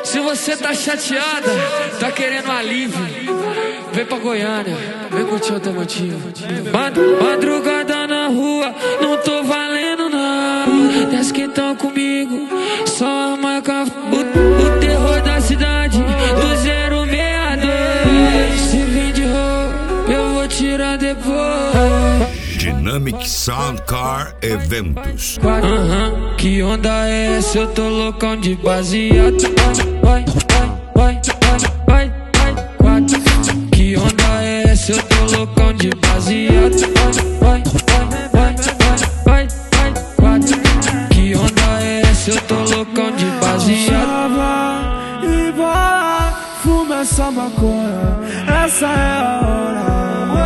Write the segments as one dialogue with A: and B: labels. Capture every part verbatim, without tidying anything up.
A: Se você tá chateada, tá querendo alívio, vem pra Goiânia, vem curtir o automotivo. Madrugada na rua, não tô valendo nada. Desce que tão comigo, só a marca. O, o terror da cidade, do zero seis dois. Se vir de roupa, eu vou tirar depois.
B: Dynamic Sound Car Eventos.
A: Uhum. Que onda é essa? Eu tô loucão de baseado. Vai, vai, vai, vai, vai, vai, quatro. Que onda é essa? Eu tô loucão de baseado. Vai, vai, vai, vai, vai, vai, quatro. Que onda é essa? Eu tô loucão de baseado.
C: E vai, fuma essa maconha, essa é a hora.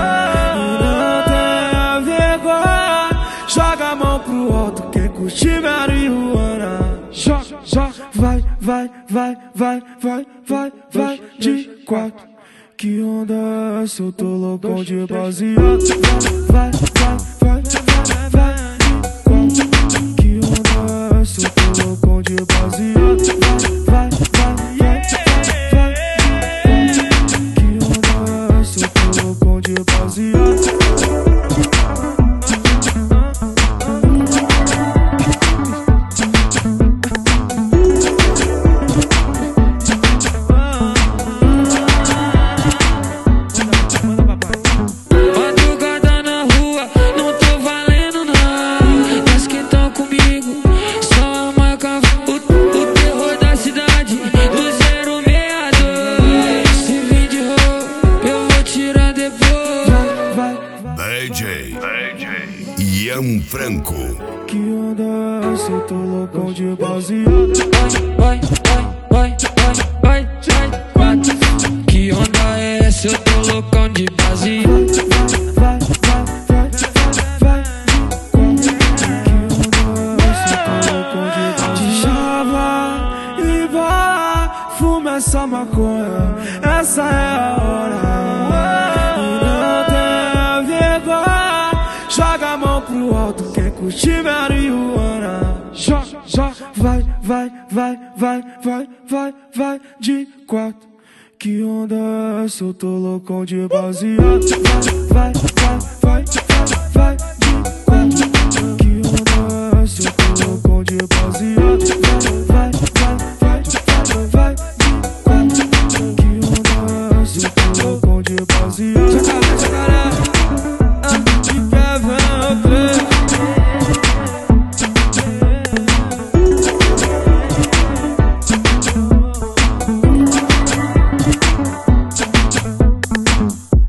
C: Joga a mão pro alto, quem curte marihuana. Joga, joga, vai, vai, vai, vai, vai, vai, vai, de quatro. Que onda é essa? Eu tô loucão de baseado. Vai, vai, vai, vai, vai, de quatro. Que onda é essa? Eu tô loucão de baseado. Vai, vai, vai, vai, vai, de quatro. Que onda é essa? Eu tô loucão de baseado.
B: D J Ian Franco.
C: Que onda é essa? Eu tô loucão de baseado.
A: Vai, vai, vai, vai, vai, vai, quatro. Que onda é essa? Eu tô loucão de baseado.
C: Vai, vai, vai, vai, vai, quatro. Que onda é essa? Eu tô loucão de baseado. Chava e vai, fuma essa maconha, essa é a hora. Joga a mão pro alto, quem curte marihuana. Joga, joga, vai, vai, vai, vai, vai, vai, vai, de quatro. Que onda é essa? Eu tô loucão de baseado. Vai, vai, vai, vai, vai, vai.